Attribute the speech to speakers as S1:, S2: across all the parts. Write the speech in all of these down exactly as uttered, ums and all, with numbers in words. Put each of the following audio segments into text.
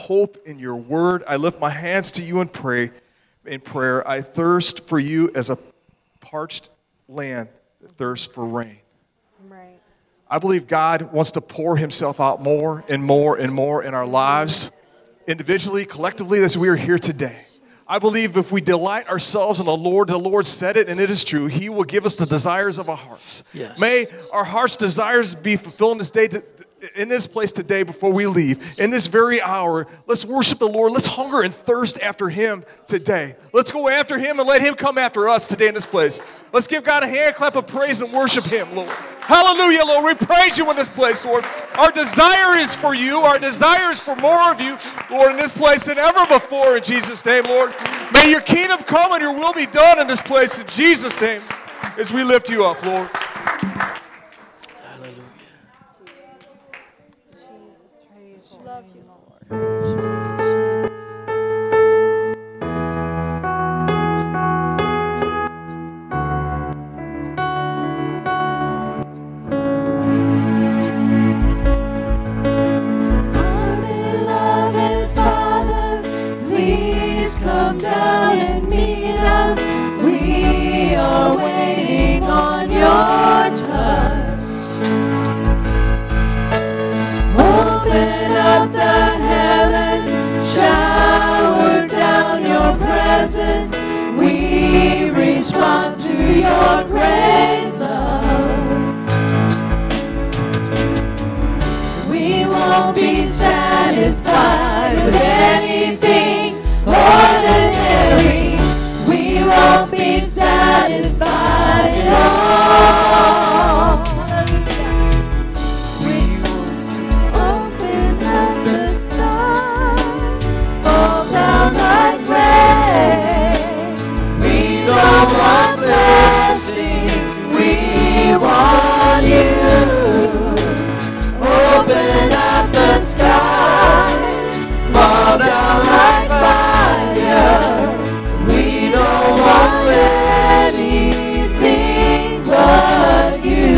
S1: hope in your word. I lift my hands to you and pray in prayer. I thirst for you as a parched land that thirsts for rain.
S2: Right.
S1: I believe God wants to pour himself out more and more and more in our lives, individually, collectively, as we are here today. I believe if we delight ourselves in the Lord, the Lord said it, and it is true, he will give us the desires of our hearts.
S3: Yes.
S1: May our heart's desires be fulfilled in this day, to, in this place today before we leave. In this very hour, let's worship the Lord. Let's hunger and thirst after him today. Let's go after him and let him come after us today in this place. Let's give God a hand clap of praise and worship him, Lord. Hallelujah, Lord. We praise you in this place, Lord. Our desire is for you. Our desire is for more of you, Lord, in this place than ever before, in Jesus' name, Lord. May your kingdom come and your will be done in this place, in Jesus' name, as we lift you up, Lord.
S3: Hallelujah.
S2: Jesus, praise you.
S4: Love you, Lord.
S5: Come down and meet us. We are waiting on your touch. Open up the heavens, shower down your presence. We respond to your great love. We won't be satisfied with anything ordinary. We won't be satisfied at all. We will open up the sky, fall down like rain. We don't want blessings, we want you. Open up the sky, fall down like fire. We don't want anything but you.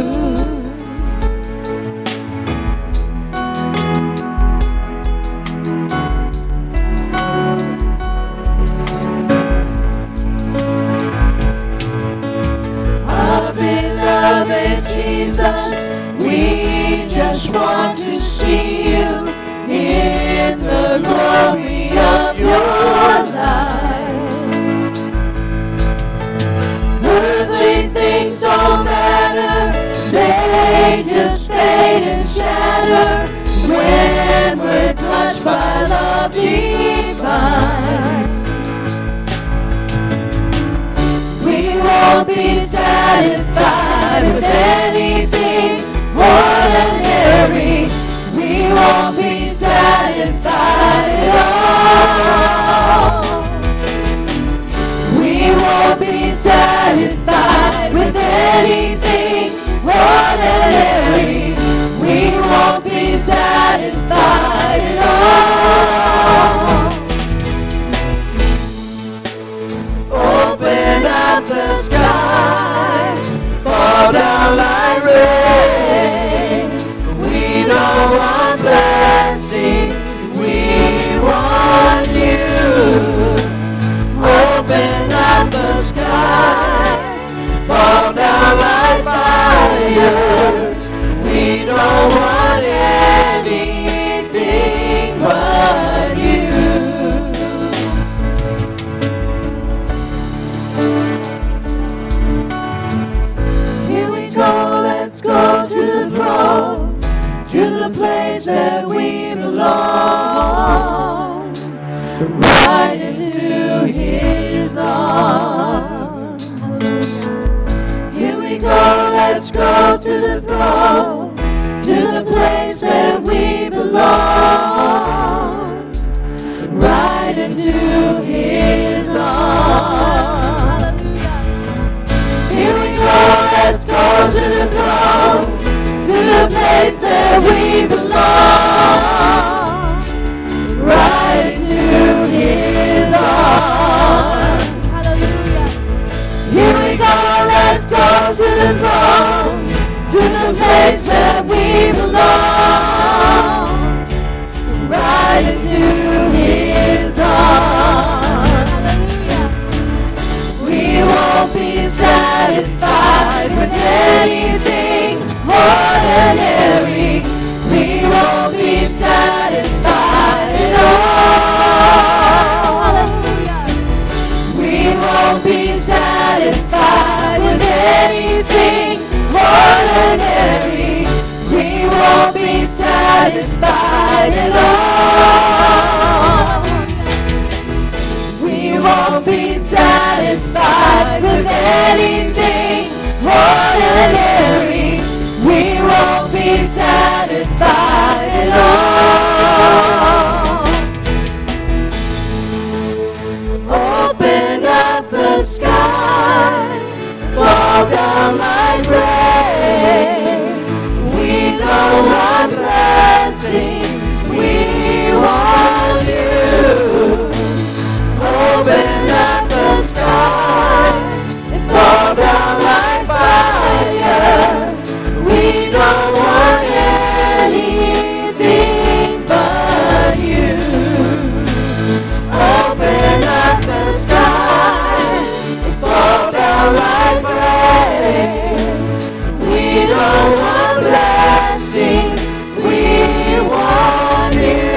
S5: Our beloved Jesus, we just want to see you in the glory of your light. Earthly things don't matter, they just fade and shatter when we're touched by love divine. We won't be satisfied with anything ordinary. We won't be satisfied at all. We won't be satisfied with anything ordinary. We won't be satisfied at all. Open up the sky, fall down like rain. We don't want blessings, we want you. Open up the sky, fall down like fire. We don't want anything but you. Here we go, let's go to the throne, to the place that we belong, right into his arms. Here we go, let's go to the throne, to the place that we belong, right into his arms. Here we go, let's go to the throne, to the place that we belong, right into his arms.
S4: Hallelujah.
S5: Here we go, let's go to the throne, to the place where we belong, into his arms. We won't be satisfied with anything ordinary. We won't be satisfied at all. We won't be satisfied with anything ordinary. We won't be satisfied at all. We won't be satisfied with anything ordinary. We won't be satisfied at all. Open up the sky, fall down like rain. We don't want blessings, we want you. Open up the sky and fall down like fire. We don't want anything but you. Open up the sky and fall down like rain. We don't want blessings, we want you.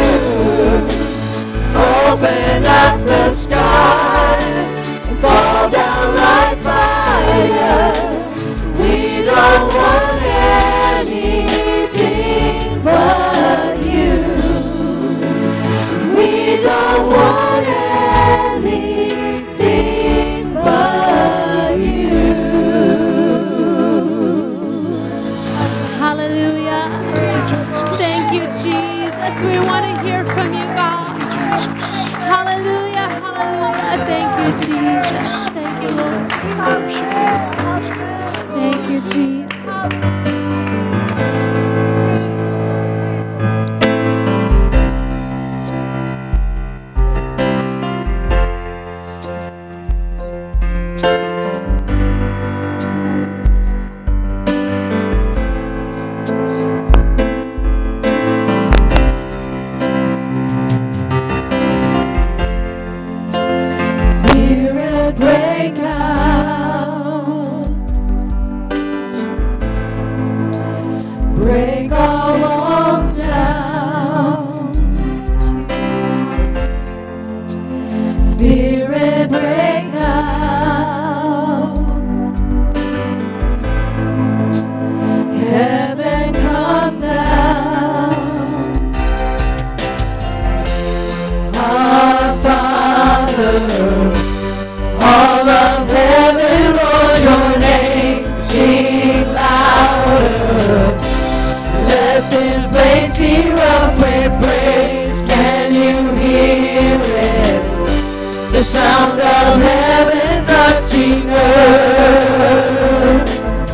S5: Open up the sky and fall down like fire. We don't want anything but you. We don't want anything but you.
S4: Hallelujah. Thank you, Jesus. We want to hear from you, God. Hallelujah. Hallelujah. Thank you, Jesus. Thank you, Lord. Thank you, Jesus.
S5: Spirit, break out. Break all walls down. Spirit, break out. Heaven, come down. Our Father, all of heaven, roar your name, sing louder. Let this place erupt with praise. Can you hear it? The sound of heaven touching earth.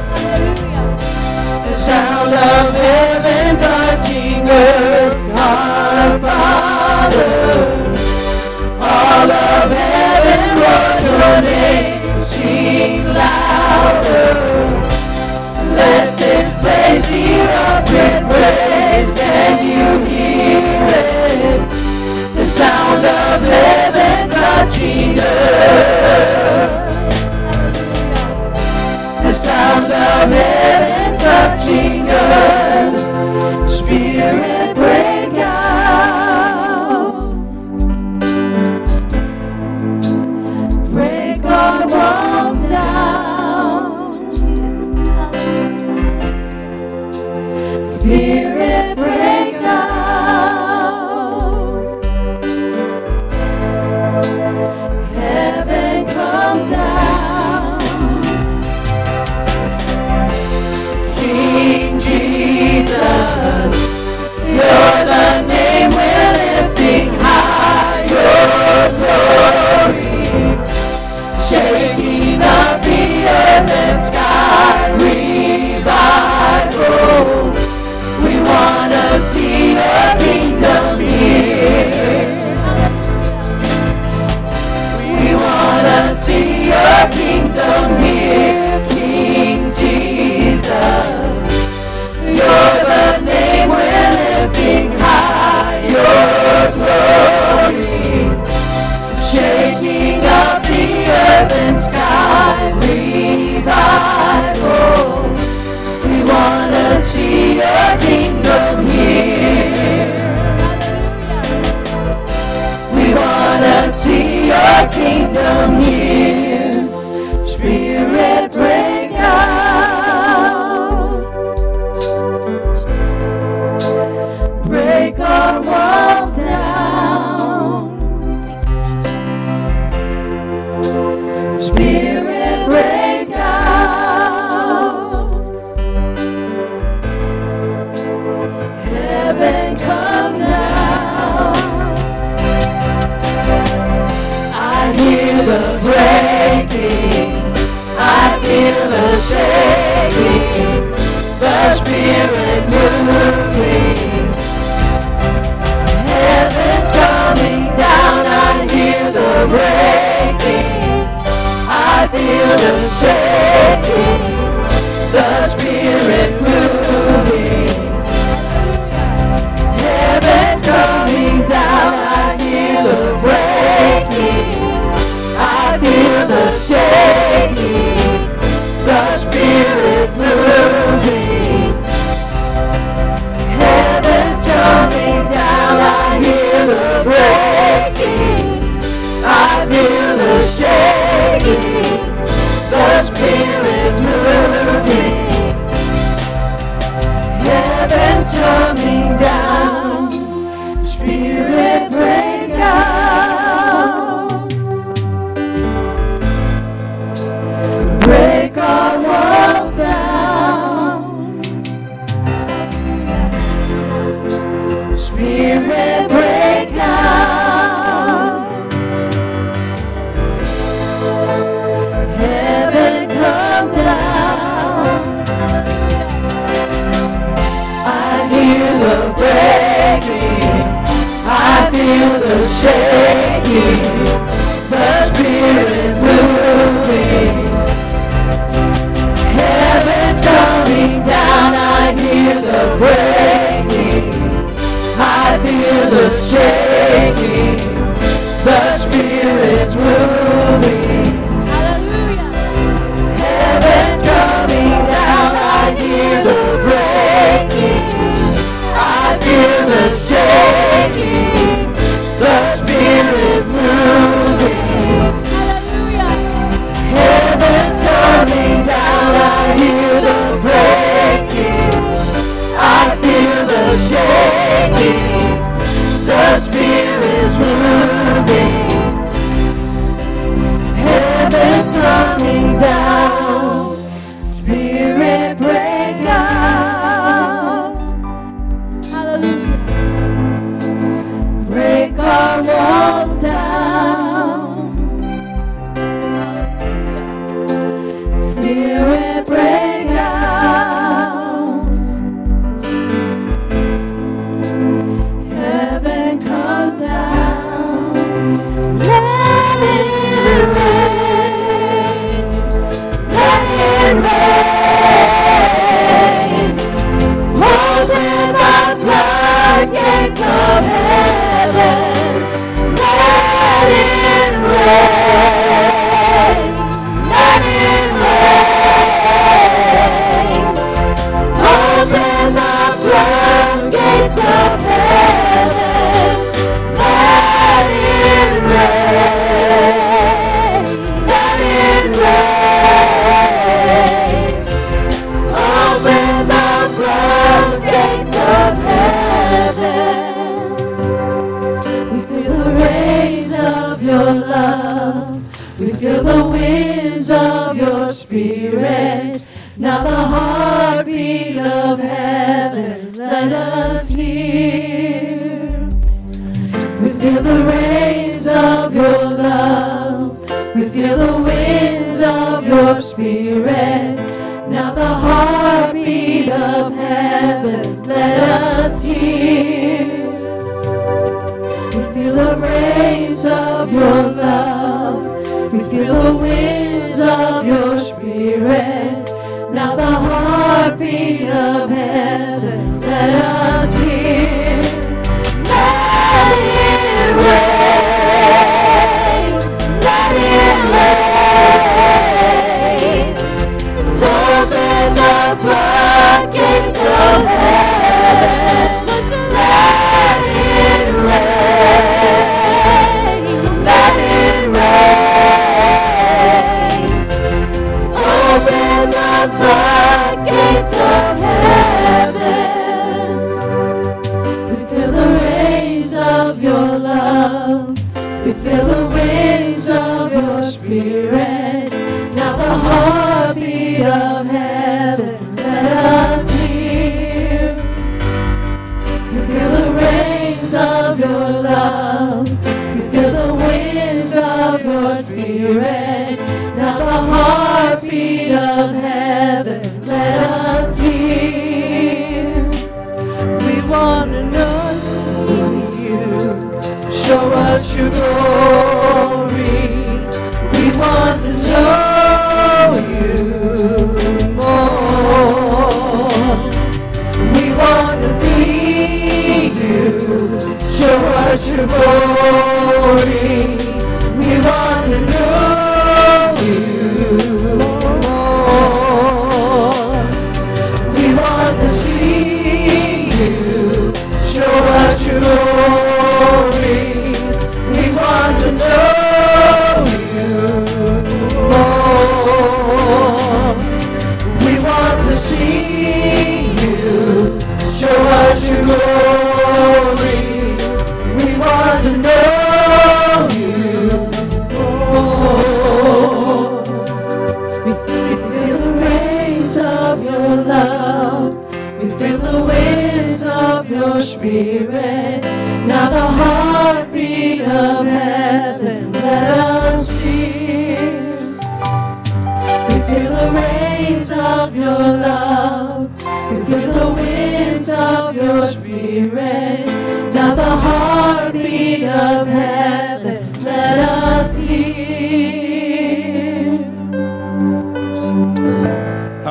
S5: The sound of heaven touching earth. Our Father, all of heaven, roar your name, sing louder. Let this place erupt with praise. Can you hear it? The sound of heaven touching earth. the breaking, I feel the shaking, the Spirit's moving. Heaven's coming down, Spirit break out, break our walls down, Spirit break out, heaven come down. I hear the breaking, I feel the shaking, the Spirit moving. Heaven's coming down, I hear the breaking, I feel the shaking, the Spirit's moving.
S4: Hallelujah.
S5: Heaven's coming down, I hear the breaking, I feel the shaking, the Spirit moving.
S4: Hallelujah.
S5: Heaven's coming down, I hear the breaking, I feel the shaking, the Spirit's moving. Heaven's coming down, Spirit break out,
S4: Hallelujah.
S5: break our walls down, Spirit break out, heaven come down, let it rain, let it rain, open the floodgates of heaven, let it rain, let it rain, open the floodgates of heaven, let it rain, let it rain, open the floodgates of heaven. We feel the rains of your love, we feel the winds of your Spirit. Now the heartbeat of heaven, let us hear. We feel the rains of your love, we feel the winds of your Spirit. Now the heartbeat of heaven, let us hear. We feel the rains of your love, we feel the winds of your Spirit. Now the heartbeat of heaven, let us hear. Let it rain, let it rain, open the floodgates of heaven. Let it rain, let it rain, open the floodgates of heaven. We feel the rains of your love, we feel the winds of your Spirit. Now the heartbeat of heaven, let us hear. We feel the rains of your love, we feel the winds of your Spirit. Now the heartbeat of heaven, let us hear. We want to know you, show us your glory. We want to know you more. We want to see you, show us your glory. We want to know you more. We want to see you, show us your glory.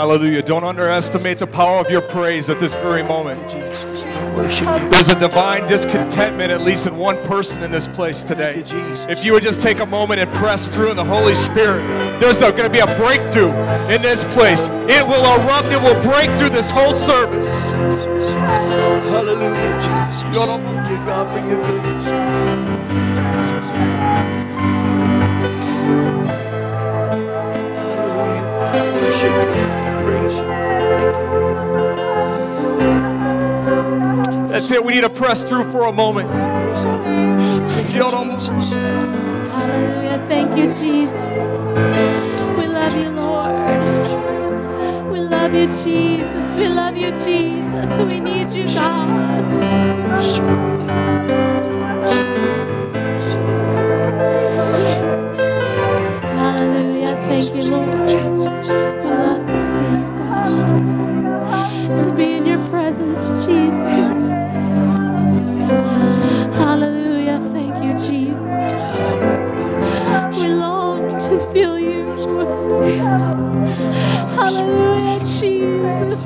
S1: Hallelujah. Don't underestimate the power of your praise at this very moment.
S3: Jesus. Worship you.
S1: There's a divine discontentment, at least in one person in this place today.
S3: Thank you, Jesus.
S1: If you would just take a moment and press through in the Holy Spirit, there's going to be a breakthrough in this place. It will erupt. It will break through this whole service.
S3: Hallelujah, Jesus. Thank you, God, for your goodness. Jesus. Hallelujah. Worship you. Praise you.
S1: That's it. We need to press through for a moment.
S3: Thank you, Jesus.
S4: Hallelujah. Thank you, Jesus. We love you, Lord. We love you, Jesus. We love you, Jesus. We need you, God. Hallelujah. Thank you, Lord. We love to see you, God. To be in your presence, Jesus. Hallelujah. Thank you, Jesus. We long to feel you. Hallelujah, Jesus.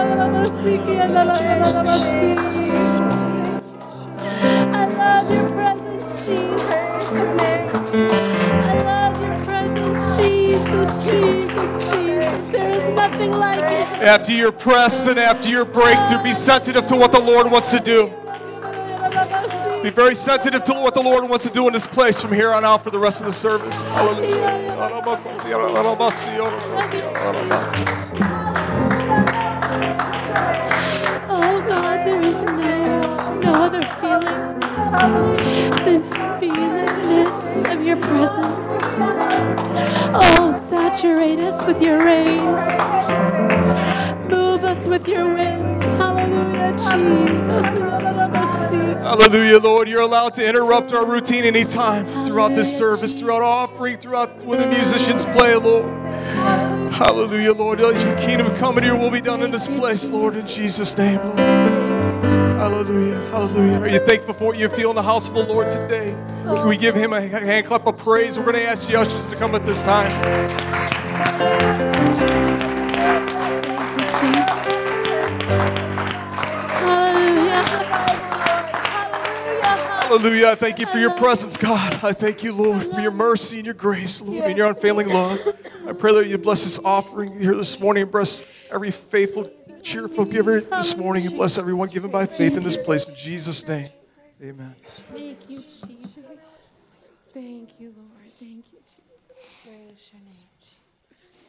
S4: I love your presence, Jesus. I love your presence, Jesus, Jesus, Jesus. There is nothing like it.
S1: After your press and after your breakthrough, be sensitive to what the Lord wants to do. Be very sensitive to what the Lord wants to do in this place from here on out for the rest of the service.
S4: Oh God, there is no, no other feeling than to be in the midst of your presence. Oh, saturate us with your rain. Move us with your wind. Hallelujah, Jesus.
S1: Hallelujah, Lord. You're allowed to interrupt our routine anytime throughout this service, throughout offering, throughout when the musicians play, Lord. Hallelujah, Lord. Let your kingdom come and your will be done in this place, Lord, in Jesus' name, Lord. Hallelujah, hallelujah. Are you thankful for what you feel in the house of the Lord today? Can we give him a hand clap of praise? We're going to ask the ushers to come at this time. Hallelujah. I thank you for your presence, God. I thank you, Lord, for your mercy and your grace, Lord, and your unfailing love. I pray that you bless this offering here this morning and bless every faithful, cheerful giver this morning and bless everyone given by faith in this place. In Jesus' name, amen.
S4: Thank you, Jesus. Thank you, Lord. Thank you, Jesus. Praise your name, Jesus.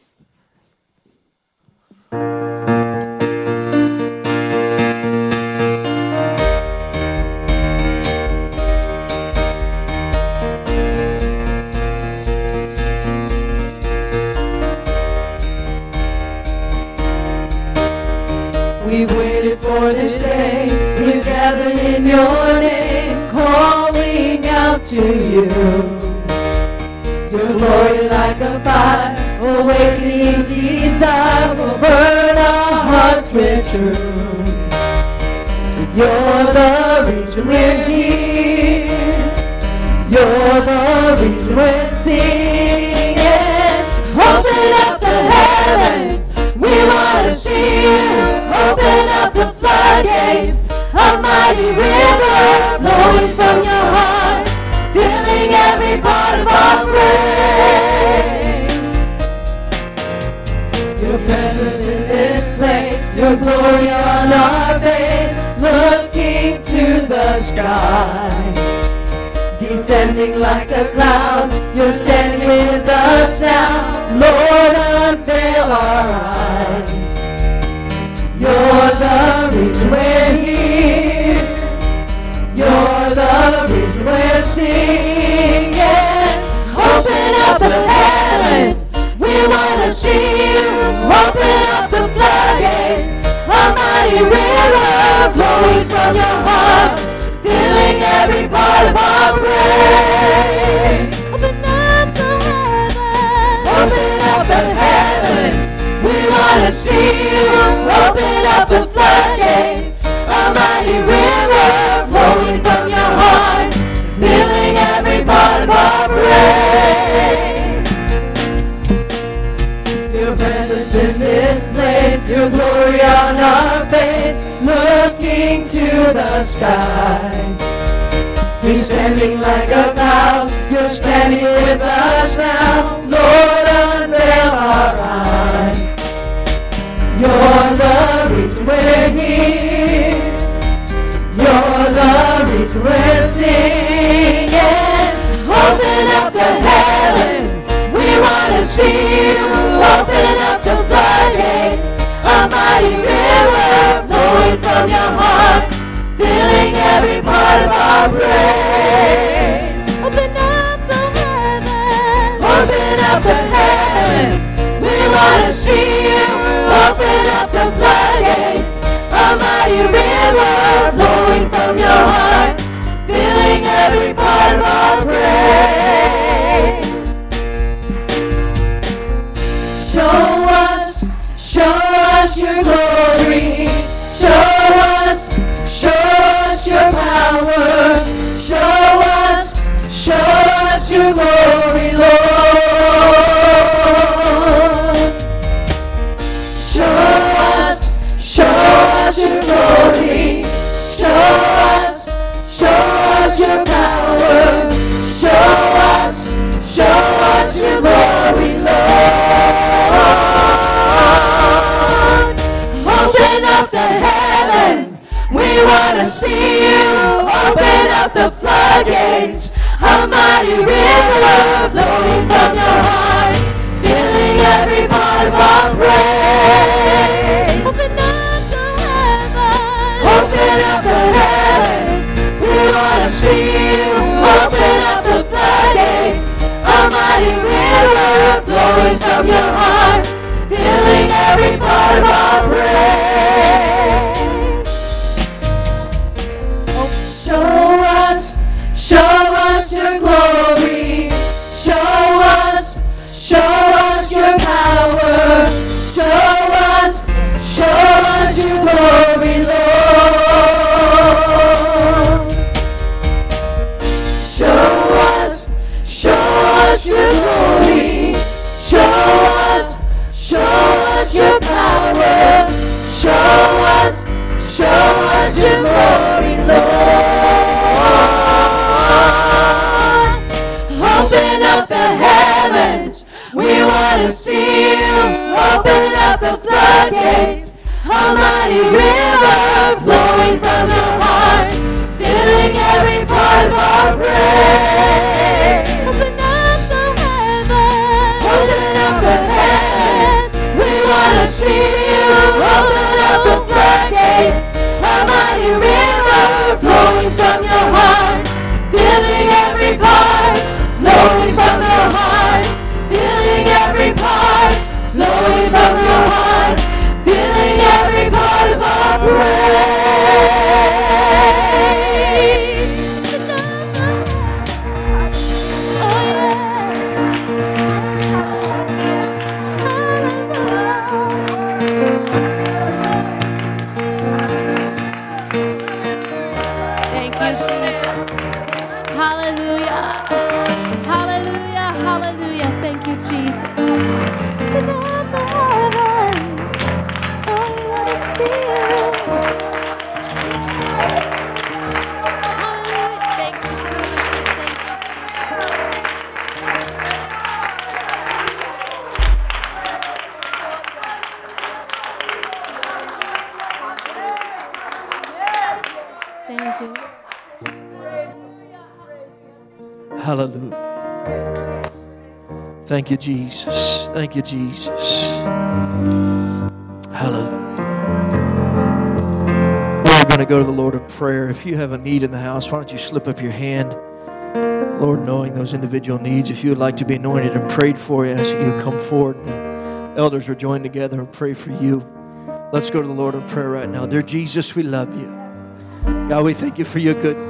S5: We've waited for this day. We've gathered in your name, calling out to you. Your glory like a fire, awakening desire will burn our hearts with truth. You're the reason we're here. You're the reason we're singing. Open up the heavens, we want to see you. Open up the floodgates, a mighty river flowing from your heart, filling every part of our praise. Your presence in this place, your glory on our face, looking to the sky. Descending like a cloud, you're standing with us now. Lord, unveil our eyes. You're the reason we're here. You're the reason we're singing. Open up the heavens, we want to see you. Open up the floodgates, a mighty river flowing from your heart, filling every part of our praise.
S4: Open up the heavens.
S5: Open up the heavens, we want to see you. Open up the floodgates, a mighty river flowing from your heart, filling every part of our praise. Your presence in this place, the skies. He's standing like a cloud, you're standing with us now. Lord, unveil our eyes. You're the reason we're here. You're the reason we're singing. Open up the heavens, we want to see you. Open up the floodgates, a mighty river flowing from your heart, filling every part of our praise. Open up the heavens, open up the heavens, we want to see you. Open up the floodgates, a mighty river flowing from your heart, filling every part of our praise. Show us, show us your glory. Show us, show us your power. Show us, show us your glory, Lord. Show us, show us your glory. Show us, show us your power. Show us, show us your glory, Lord. Open up the heavens, we want to see you. Open up the floodgates, a mighty river flowing from your heart, filling every part of our praise. Open up the heavens, open up the heavens, we want to see you. Open up the floodgates, a mighty river flowing from your heart, filling every part of our praise. Oh, show us, show us your glory. Show us, show us your power. Show us, show us your glory, Lord. Show us, show us your glory. Show us, show us your power. Show us, show us your glory, Lord. Open up the heavens, we want to see you. Open up the floodgates, a mighty river flowing from your heart, filling every part of our praise. Open up the heavens, open up the heavens, we want to see you. Open up the floodgates, a mighty river flowing from your heart, filling every part, flowing from your heart, filling every part, flowing from your heart, filling every part of our praise. Oh yeah. Thank you, Jesus. Hallelujah. Hallelujah. Hallelujah. Thank you, Jesus. Open up the heavens. Oh, we want to see you. Hallelujah. Thank you, Jesus. Thank you, Jesus. Thank you.
S3: Hallelujah. Thank you, Jesus. Thank you, Jesus. Hallelujah. We're going to go to the Lord in prayer. If you have a need in the house, why don't you slip up your hand? Lord, knowing those individual needs, if you would like to be anointed and prayed for, I ask you to come forward. The elders are joined together and pray for you. Let's go to the Lord in prayer right now. Dear Jesus, we love you. God, we thank you for your goodness.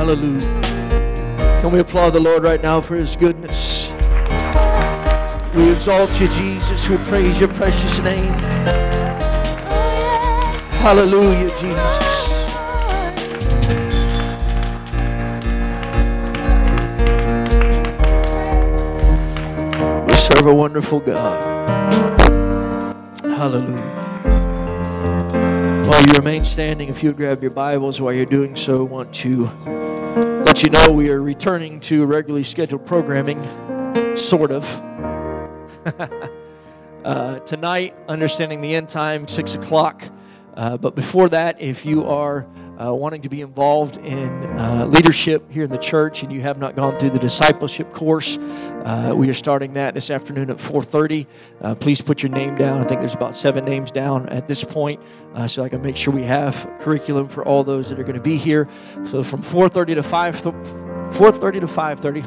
S3: Hallelujah. Can we applaud the Lord right now for His goodness? We exalt you, Jesus. We praise your precious name. Hallelujah, Jesus. We serve a wonderful God. Hallelujah. While you remain standing, if you would grab your Bibles while you're doing so, I want to let you know we are returning to regularly scheduled programming, sort of. uh, tonight, Understanding the End Time, six o'clock. Uh, but before that, if you are uh, wanting to be involved in uh, leadership here in the church and you have not gone through the discipleship course, uh, we are starting that this afternoon at four thirty. Uh, please put your name down. I think there's about seven names down at this point, uh, so I can make sure we have curriculum for all those that are going to be here. So from four thirty to five, four thirty to five thirty,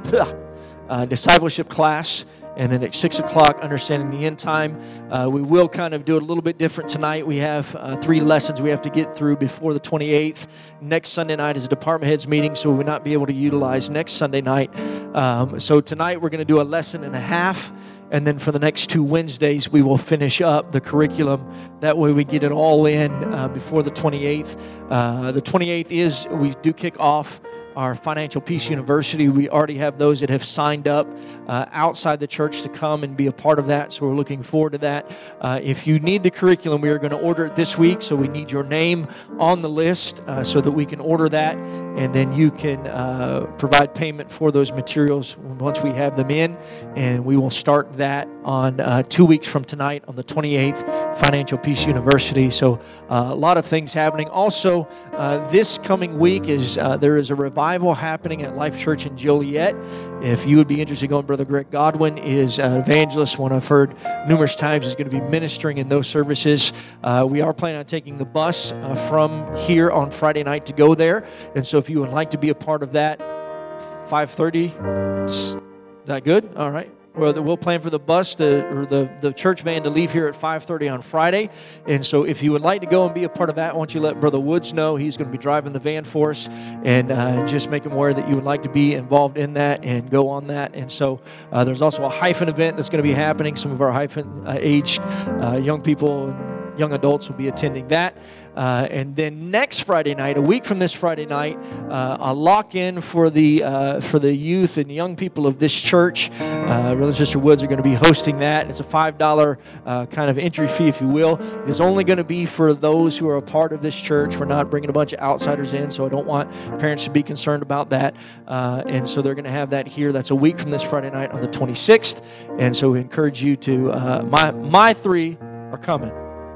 S3: uh, discipleship class. And then at six o'clock, Understanding the End Time. Uh, we will kind of do it a little bit different tonight. We have uh, three lessons we have to get through before the twenty-eighth. Next Sunday night is a department heads meeting, so we will not be able to utilize next Sunday night. Um, so tonight we're going to do a lesson and a half. And then for the next two Wednesdays, we will finish up the curriculum. That way we get it all in uh, before the twenty-eighth. Uh, the twenty-eighth is, we do kick off our Financial Peace University. We already have those that have signed up uh, outside the church to come and be a part of that, so we're looking forward to that. Uh, if you need the curriculum, we are going to order it this week, so we need your name on the list uh, so that we can order that, and then you can uh, provide payment for those materials once we have them in, and we will start that on uh, two weeks from tonight on the twenty-eighth, Financial Peace University. So uh, a lot of things happening. Also, uh, this coming week is uh, there is a revival happening at Life Church in Joliet. If you would be interested in going, Brother Greg Godwin is an evangelist, one I've heard numerous times, is going to be ministering in those services. Uh, we are planning on taking the bus uh, from here on Friday night to go there. And so if you would like to be a part of that, five thirty, is that good? All right. Well, we'll plan for the bus to, or the, the church van to leave here at five thirty on Friday. And so if you would like to go and be a part of that, why don't you let Brother Woods know. He's going to be driving the van for us, and uh, just make him aware that you would like to be involved in that and go on that. And so uh, there's also a hyphen event that's going to be happening. Some of our hyphen uh, aged uh, young people and young adults will be attending that. Uh, and then next Friday night, a week from this Friday night, uh, a lock-in for the uh, for the youth and young people of this church. Uh, Brother and Sister Woods are going to be hosting that. It's a five dollar uh, kind of entry fee, if you will. It is only going to be for those who are a part of this church. We're not bringing a bunch of outsiders in, so I don't want parents to be concerned about that. Uh, and so they're going to have that here. That's a week from this Friday night on the twenty-sixth. And so we encourage you to, uh, my my three are coming.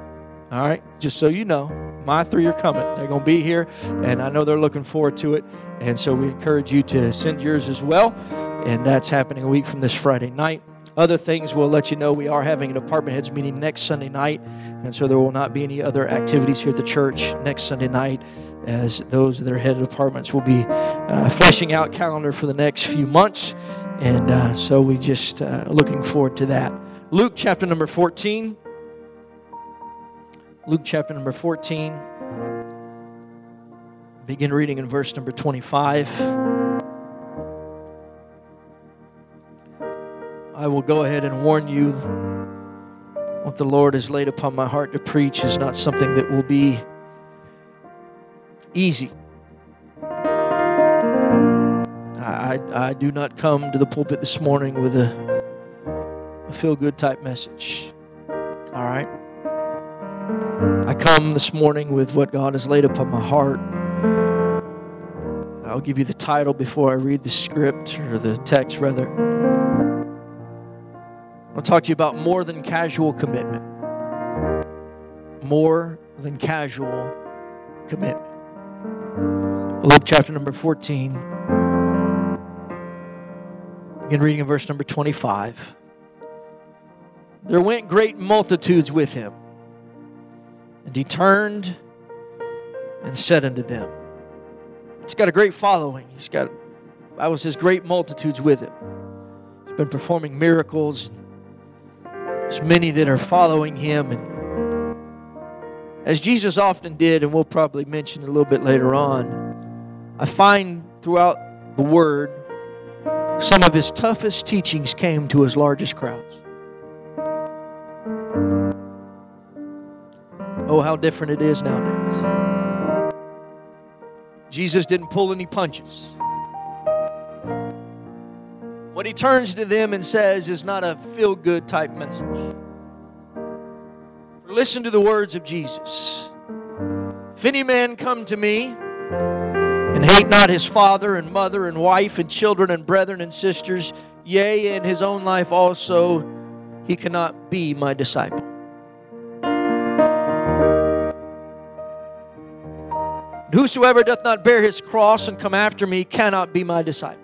S3: All right, just so you know, my three are coming. They're going to be here, and I know they're looking forward to it. And so we encourage you to send yours as well. And that's happening a week from this Friday night. Other things we'll let you know. We are having a department heads meeting next Sunday night, and so there will not be any other activities here at the church next Sunday night, as those that are head of departments will be uh, fleshing out calendar for the next few months. And uh, so we just uh, looking forward to that. Luke chapter number fourteen. Luke chapter number fourteen. Begin reading in verse number twenty-five. I will go ahead and warn you, what the Lord has laid upon my heart to preach is not something that will be easy. I, I, I do not come to the pulpit this morning with a, a feel-good type message. All right? I come this morning with what God has laid upon my heart. I'll give you the title before I read the script, or the text rather. I'll talk to you about more than casual commitment. More than casual commitment. Luke chapter number fourteen. Begin reading in verse number twenty-five. There went great multitudes with him, and he turned and said unto them. He's got a great following. He's got, I was his great multitudes with him. He's been performing miracles. There's many that are following him. And as Jesus often did, and we'll probably mention a little bit later on, I find throughout the Word, some of his toughest teachings came to his largest crowds. Oh, how different it is nowadays. Jesus didn't pull any punches. What he turns to them and says is not a feel-good type message. Listen to the words of Jesus. If any man come to me and hate not his father and mother and wife and children and brethren and sisters, yea, and his own life also, he cannot be my disciple. And whosoever doth not bear his cross and come after me cannot be my disciple.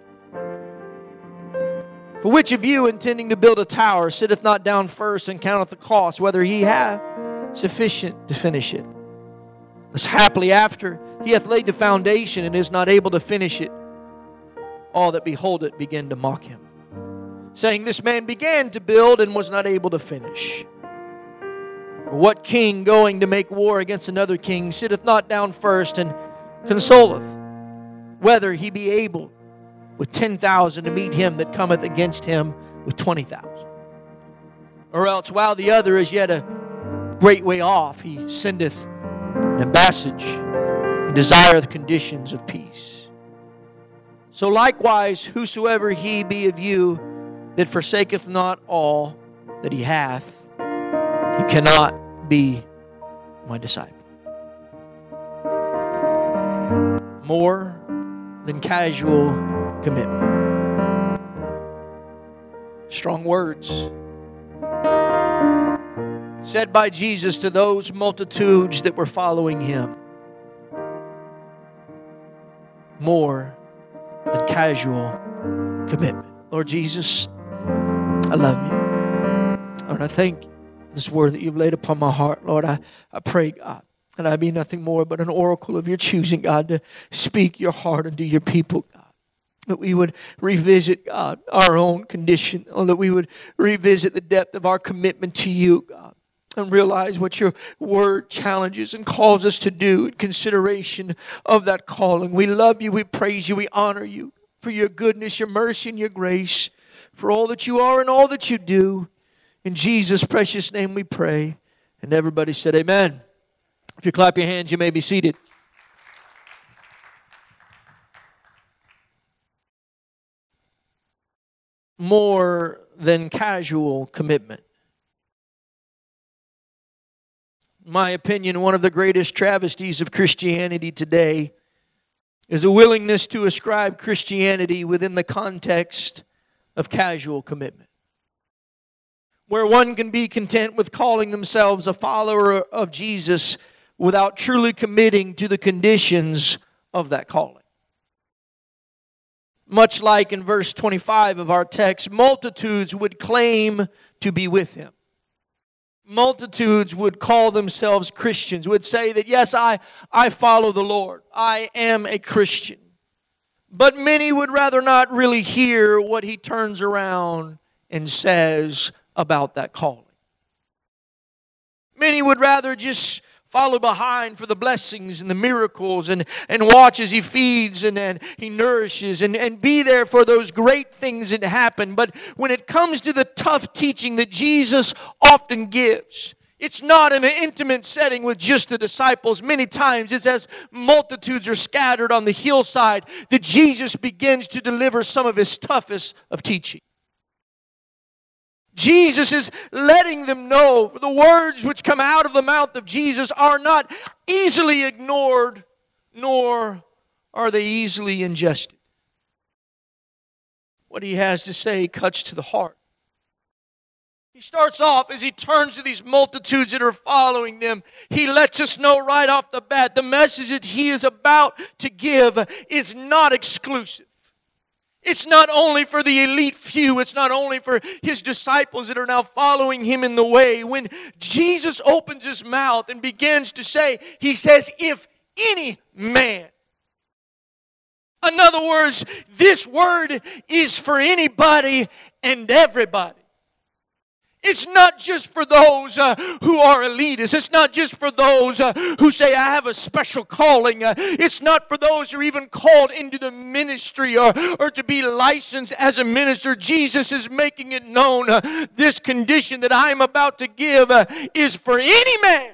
S3: For which of you, intending to build a tower, sitteth not down first and counteth the cost, whether he have sufficient to finish it? Lest haply after he hath laid the foundation and is not able to finish it, all that behold it begin to mock him, saying, This man began to build and was not able to finish. For what king going to make war against another king sitteth not down first and consoleth, whether he be able with ten thousand to meet him that cometh against him with twenty thousand? Or else, while the other is yet a great way off, he sendeth an ambassage and desireth conditions of peace. So likewise, whosoever he be of you that forsaketh not all that he hath, he cannot be my disciple. More than casual commitment. Strong words said by Jesus to those multitudes that were following him. More than casual commitment. Lord Jesus, I love you. And I thank you for this word that you've laid upon my heart. Lord, I, I pray, God, and I be nothing more but an oracle of your choosing, God, to speak your heart unto your people, God. That we would revisit, God, our own condition. Or that we would revisit the depth of our commitment to you, God. And realize what your word challenges and calls us to do in consideration of that calling. We love you, we praise you, we honor you for your goodness, your mercy, and your grace. For all that you are and all that you do. In Jesus' precious name we pray. And everybody said amen. If you clap your hands, you may be seated. More than casual commitment. In my opinion, one of the greatest travesties of Christianity today is a willingness to ascribe Christianity within the context of casual commitment. Where one can be content with calling themselves a follower of Jesus without truly committing to the conditions of that calling. Much like in verse twenty-five of our text, multitudes would claim to be with him. Multitudes would call themselves Christians, would say that, yes, I, I follow the Lord. I am a Christian. But many would rather not really hear what he turns around and says about that calling. Many would rather just follow behind for the blessings and the miracles and, and watch as he feeds and, and he nourishes and, and be there for those great things that happen. But when it comes to the tough teaching that Jesus often gives, it's not in an intimate setting with just the disciples. Many times it's as multitudes are scattered on the hillside that Jesus begins to deliver some of his toughest of teaching. Jesus is letting them know the words which come out of the mouth of Jesus are not easily ignored, nor are they easily ingested. What he has to say cuts to the heart. He starts off as he turns to these multitudes that are following them. He lets us know right off the bat the message that he is about to give is not exclusive. It's not only for the elite few. It's not only for his disciples that are now following him in the way. When Jesus opens his mouth and begins to say, he says, if any man. In other words, this word is for anybody and everybody. It's not just for those uh, who are elitists. It's not just for those uh, who say, I have a special calling. Uh, it's not for those who are even called into the ministry or, or to be licensed as a minister. Jesus is making it known uh, this condition that I am about to give uh, is for any man,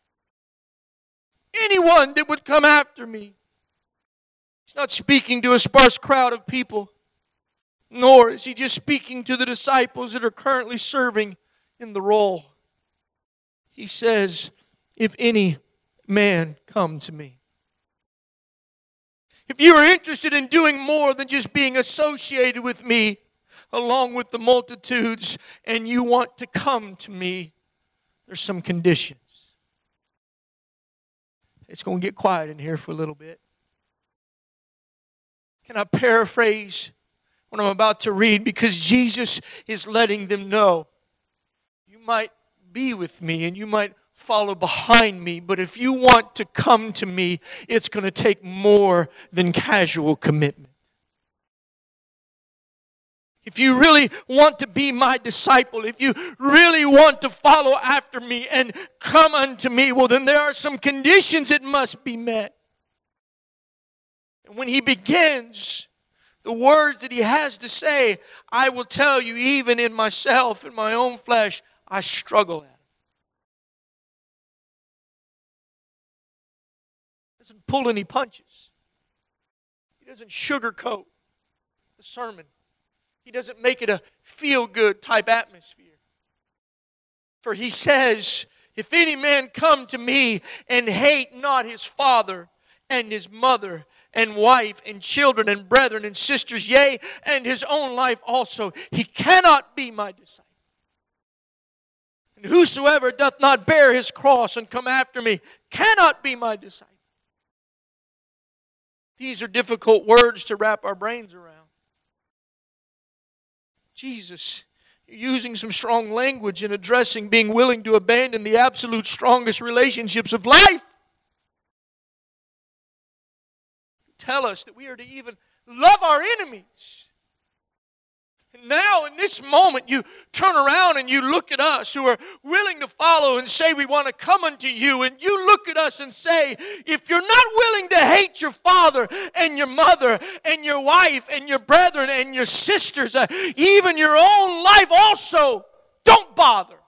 S3: anyone that would come after me. He's not speaking to a sparse crowd of people. Nor is he just speaking to the disciples that are currently serving in the role. He says, if any man come to me. If you are interested in doing more than just being associated with me, along with the multitudes, and you want to come to me, there's some conditions. It's going to get quiet in here for a little bit. Can I paraphrase what I'm about to read? Because Jesus is letting them know, you might be with me and you might follow behind me, but if you want to come to me, it's going to take more than casual commitment. If you really want to be my disciple, if you really want to follow after me and come unto me, well, then there are some conditions that must be met. And when he begins the words that he has to say, I will tell you, even in myself, in my own flesh, I struggle at it. He doesn't pull any punches. He doesn't sugarcoat the sermon. He doesn't make it a feel-good type atmosphere. For he says, if any man come to me and hate not his father and his mother and wife and children and brethren and sisters, yea, and his own life also, he cannot be my disciple. And whosoever doth not bear his cross and come after me cannot be my disciple. These are difficult words to wrap our brains around. Jesus, you're using some strong language in addressing being willing to abandon the absolute strongest relationships of life. Tell us that we are to even love our enemies. And now in this moment you turn around and you look at us who are willing to follow and say we want to come unto you, and you look at us and say, if you're not willing to hate your father and your mother and your wife and your brethren and your sisters, uh, even your own life also, don't bother.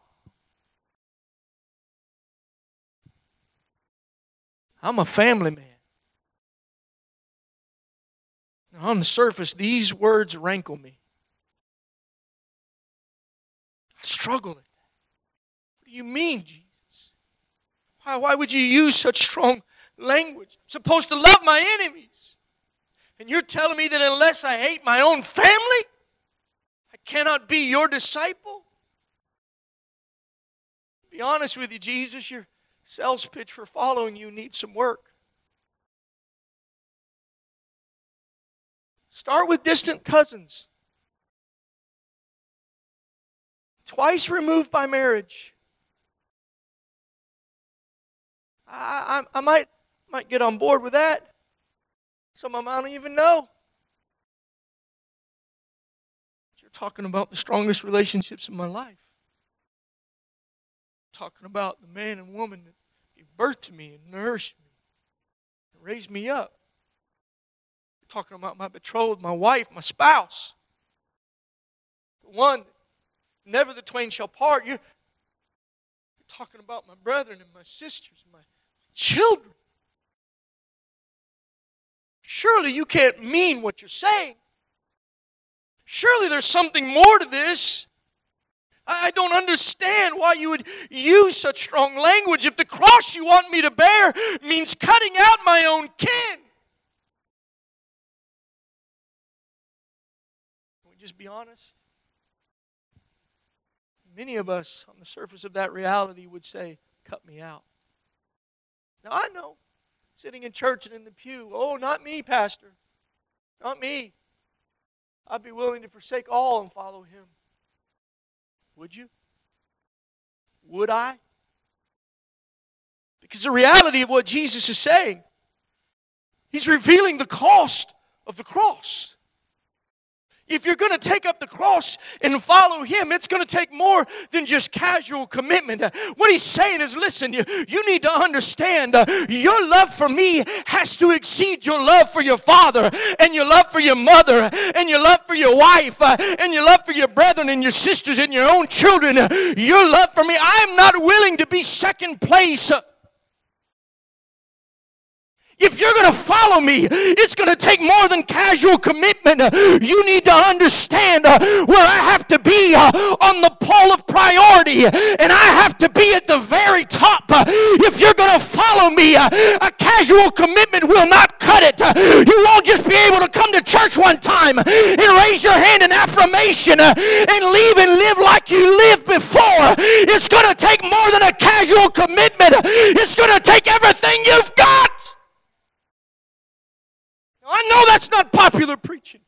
S3: I'm a family man. On the surface, these words rankle me. I struggle with that. What do you mean, Jesus? Why, why would you use such strong language? I'm supposed to love my enemies. And you're telling me that unless I hate my own family, I cannot be your disciple? To be honest with you, Jesus, your sales pitch for following you needs some work. Start with distant cousins. Twice removed by marriage. I, I, I might, might get on board with that. Some of them I don't even know. You're talking about the strongest relationships in my life. Talking about the man and woman that gave birth to me and nourished me and raised me up. Talking about my betrothed, my wife, my spouse. The one that never the twain shall part. You're, you're talking about my brethren and my sisters and my children. Surely you can't mean what you're saying. Surely there's something more to this. I don't understand why you would use such strong language if the cross you want me to bear means cutting out my own kin. Just be honest. Many of us on the surface of that reality would say, cut me out. Now I know, sitting in church and in the pew, oh, not me, Pastor. Not me. I'd be willing to forsake all and follow him. Would you? Would I? Because the reality of what Jesus is saying, he's revealing the cost of the cross. If you're going to take up the cross and follow Him, it's going to take more than just casual commitment. What He's saying is, listen, you, you need to understand uh, your love for me has to exceed your love for your father and your love for your mother and your love for your wife uh, and your love for your brethren and your sisters and your own children. Uh, your love for me, I'm not willing to be second place. Uh, If you're going to follow me, it's going to take more than casual commitment. You need to understand uh, where I have to be uh, on the pole of priority, and I have to be at the very top. Uh, if you're going to follow me, uh, a casual commitment will not cut it. Uh, you won't just be able to come to church one time and raise your hand in affirmation uh, and leave and live like you lived before. It's going to take more than a casual commitment. It's going to take everything you've got. I know that's not popular preaching.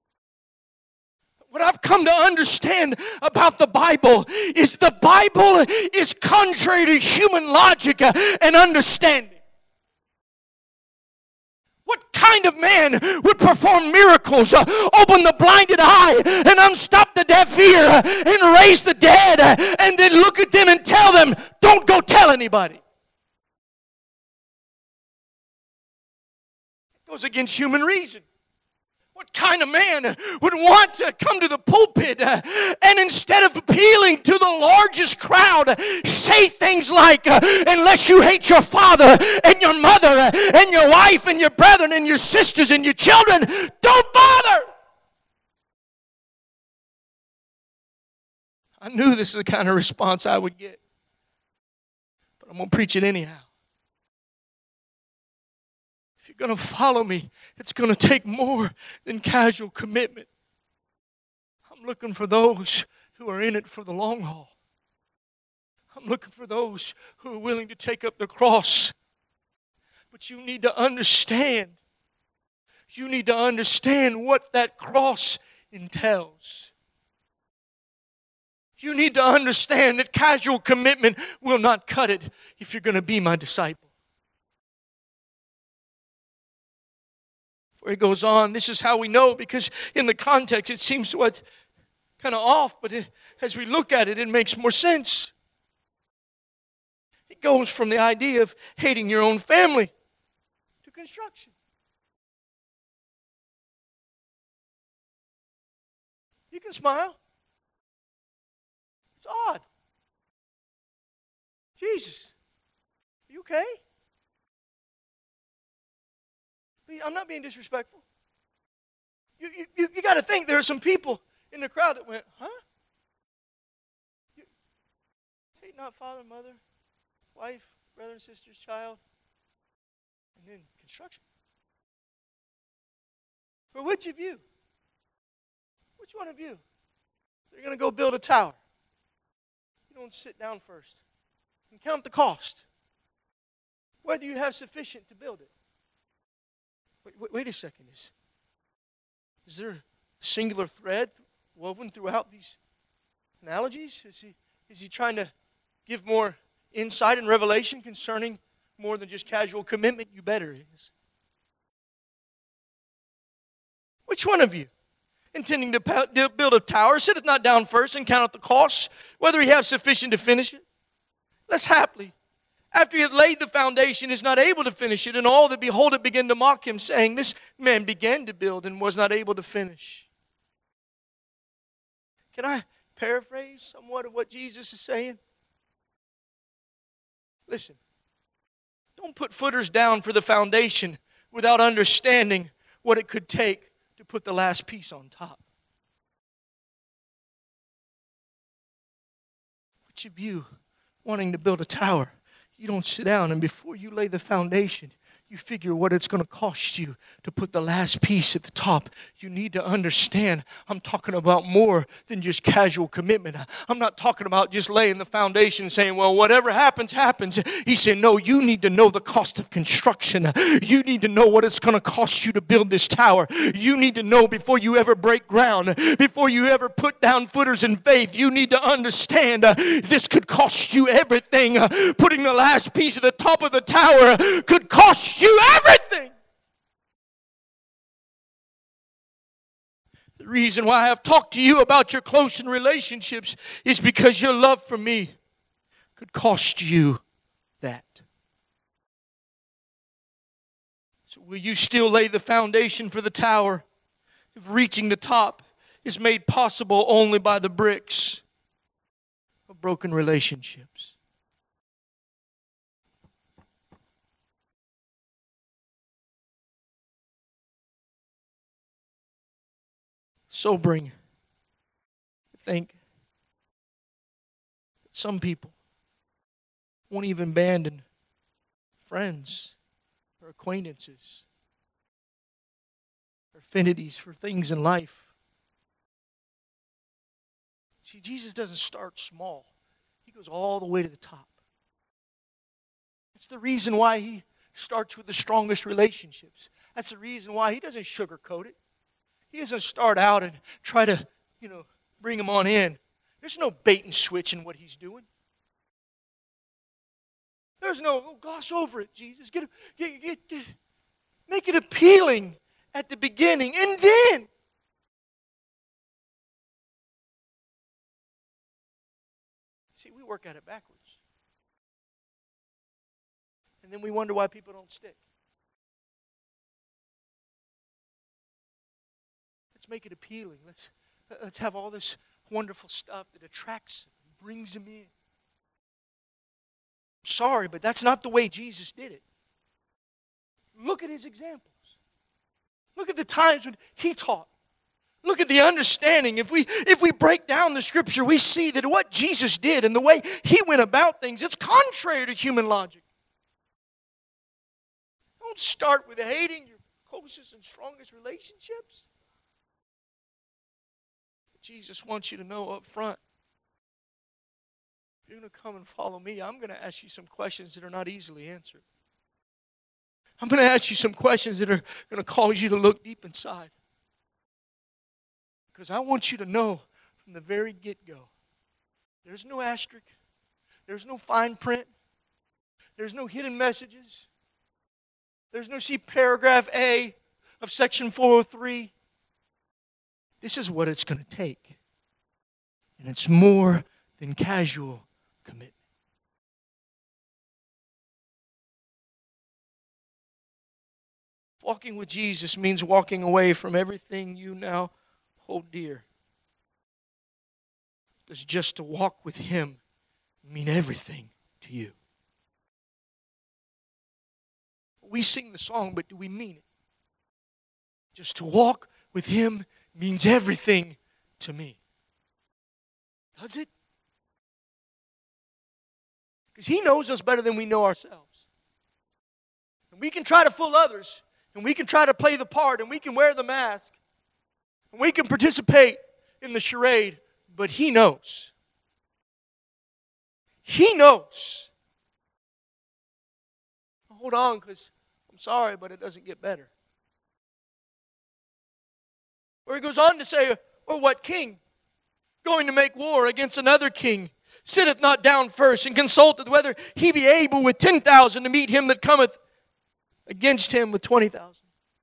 S3: What I've come to understand about the Bible is the Bible is contrary to human logic and understanding. What kind of man would perform miracles, uh, open the blinded eye, and unstop the deaf ear, uh, and raise the dead, uh, and then look at them and tell them, don't go tell anybody? Goes against human reason. What kind of man would want to come to the pulpit uh, and instead of appealing to the largest crowd, say things like, uh, unless you hate your father and your mother uh, and your wife and your brethren and your sisters and your children, don't bother. I knew this is the kind of response I would get, but I'm going to preach it anyhow. Going to follow me, it's going to take more than casual commitment. I'm looking for those who are in it for the long haul. I'm looking for those who are willing to take up the cross. But you need to understand, you need to understand what that cross entails. You need to understand that casual commitment will not cut it if you're going to be my disciple. Where he goes on, this is how we know, because in the context it seems what kind of off, but it, as we look at it, it makes more sense. It goes from the idea of hating your own family to construction. You can smile. It's odd. Jesus, are you okay? I'm not being disrespectful. You, you, you got to think there are some people in the crowd that went, huh? You, hate not father, mother, wife, brother and sister's child, and then construction. For which of you? Which one of you? They're going to go build a tower. You don't sit down first and count the cost, whether you have sufficient to build it. Wait, wait, wait a second. Is, is there a singular thread woven throughout these analogies? Is he, is he trying to give more insight and revelation concerning more than just casual commitment? You better is. Which one of you, intending to build a tower, sitteth not down first and counteth the costs, whether he have sufficient to finish it? Lest haply, after he had laid the foundation, is not able to finish it, and all that behold it begin to mock him, saying, this man began to build and was not able to finish. Can I paraphrase somewhat of what Jesus is saying? Listen, don't put footers down for the foundation without understanding what it could take to put the last piece on top. Which of you wanting to build a tower, you don't sit down and before you lay the foundation, you figure what it's going to cost you to put the last piece at the top. You need to understand, I'm talking about more than just casual commitment. I'm not talking about just laying the foundation and saying, well, whatever happens, happens. He said, no, you need to know the cost of construction. You need to know what it's going to cost you to build this tower. You need to know before you ever break ground, before you ever put down footers in faith, you need to understand uh, this could cost you everything. Uh, putting the last piece at the top of the tower could cost you everything. The reason why I have talked to you about your close in relationships is because your love for me could cost you that. So will you still lay the foundation for the tower if reaching the top is made possible only by the bricks of broken relationships? Sobering to think that some people won't even abandon friends or acquaintances or affinities for things in life. See, Jesus doesn't start small. He goes all the way to the top. That's the reason why He starts with the strongest relationships. That's the reason why He doesn't sugarcoat it. He doesn't start out and try to, you know, bring them on in. There's no bait and switch in what He's doing. There's no, oh, gloss over it, Jesus. Get, get, get, get, make it appealing at the beginning. And then, see, we work at it backwards. And then we wonder why people don't stick. Let's make it appealing. Let's, let's have all this wonderful stuff that attracts them, brings them in. Sorry, but that's not the way Jesus did it. Look at His examples. Look at the times when He taught. Look at the understanding. If we if we break down the Scripture, we see that what Jesus did and the way He went about things, it's contrary to human logic. Don't start with hating your closest and strongest relationships. Jesus wants you to know up front, if you're going to come and follow me, I'm going to ask you some questions that are not easily answered. I'm going to ask you some questions that are going to cause you to look deep inside. Because I want you to know from the very get-go, there's no asterisk, there's no fine print, there's no hidden messages, there's no see paragraph A of section four oh three. This is what it's going to take. And it's more than casual commitment. Walking with Jesus means walking away from everything you now hold dear. Does just to walk with Him mean everything to you? We sing the song, but do we mean it? Just to walk with Him means everything to me. Does it? Because He knows us better than we know ourselves. And we can try to fool others, and we can try to play the part, and we can wear the mask, and we can participate in the charade, but He knows. He knows. Hold on, because I'm sorry, but it doesn't get better. Or He goes on to say, or what king, going to make war against another king, sitteth not down first and consulteth whether he be able with ten thousand to meet him that cometh against him with twenty thousand?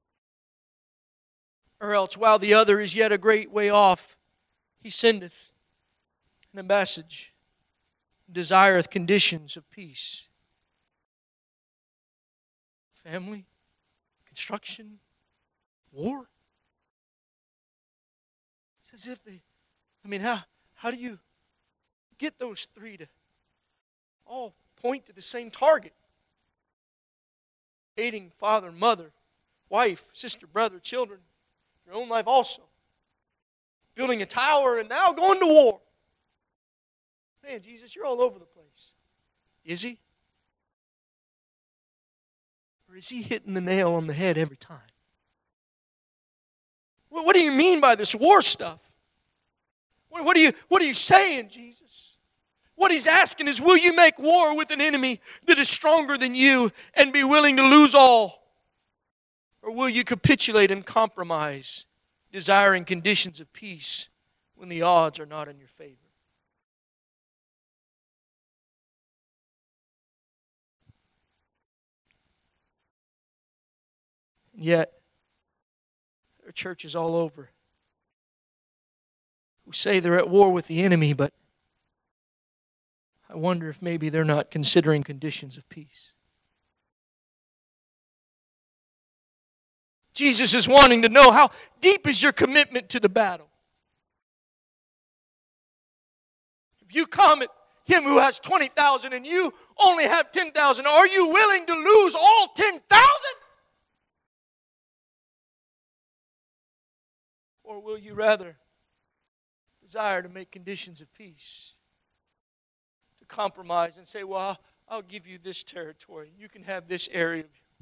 S3: Or else, while the other is yet a great way off, he sendeth an ambassage, desireth conditions of peace. Family, construction, war. It's as if they, I mean, how, how do you get those three to all point to the same target? Hating father, mother, wife, sister, brother, children, your own life also. Building a tower and now going to war. Man, Jesus, you're all over the place. Is He? Or is He hitting the nail on the head every time? What do you mean by this war stuff? What are you, what are you saying, Jesus? What He's asking is, will you make war with an enemy that is stronger than you and be willing to lose all? Or will you capitulate and compromise, desiring conditions of peace when the odds are not in your favor? And yet, there are churches all over who say they're at war with the enemy, but I wonder if maybe they're not considering conditions of peace. Jesus is wanting to know, how deep is your commitment to the battle? If you come at him who has twenty thousand and you only have ten thousand, are you willing to lose all ten thousand? Or will you rather desire to make conditions of peace? To compromise and say, well, I'll, I'll give you this territory. You can have this area.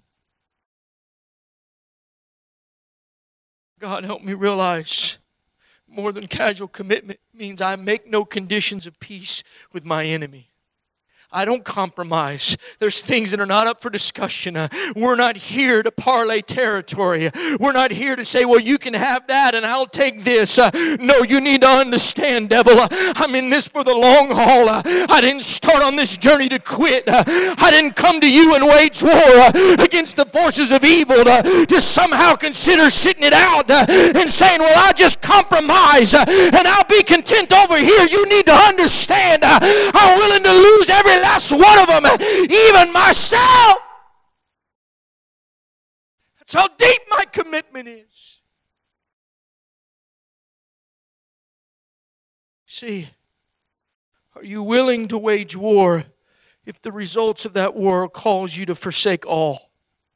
S3: God, help me realize more than casual commitment means I make no conditions of peace with my enemy. I don't compromise. There's things that are not up for discussion. Uh, we're not here to parlay territory. We're not here to say, well, you can have that and I'll take this. Uh, no, you need to understand, devil. Uh, I'm in this for the long haul. Uh, I didn't start on this journey to quit. Uh, I didn't come to you and wage war uh, against the forces of evil to, to somehow consider sitting it out uh, and saying, well, I'll just compromise uh, and I'll be content over here. You need to understand uh, I'm willing to lose every last one of them, even myself. That's how deep my commitment is. See, are you willing to wage war if the results of that war cause you to forsake all?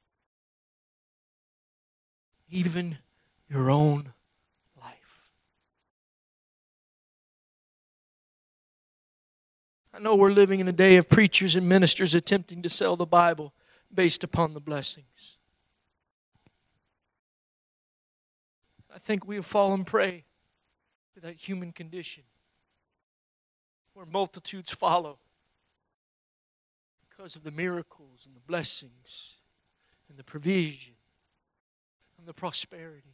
S3: Even your own life. I know we're living in a day of preachers and ministers attempting to sell the Bible based upon the blessings. I think we have fallen prey to that human condition where multitudes follow because of the miracles and the blessings and the provision and the prosperity.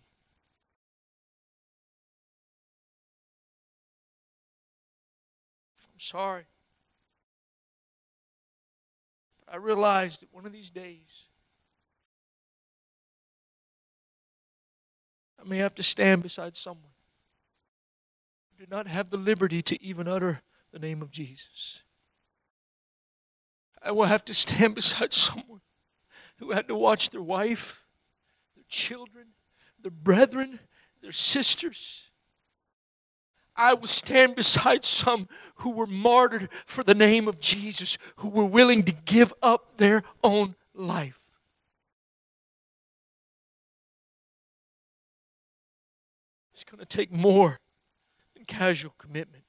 S3: I'm sorry. I realized that one of these days I may have to stand beside someone who did not have the liberty to even utter the name of Jesus. I will have to stand beside someone who had to watch their wife, their children, their brethren, their sisters. I will stand beside some who were martyred for the name of Jesus, who were willing to give up their own life. It's going to take more than casual commitment.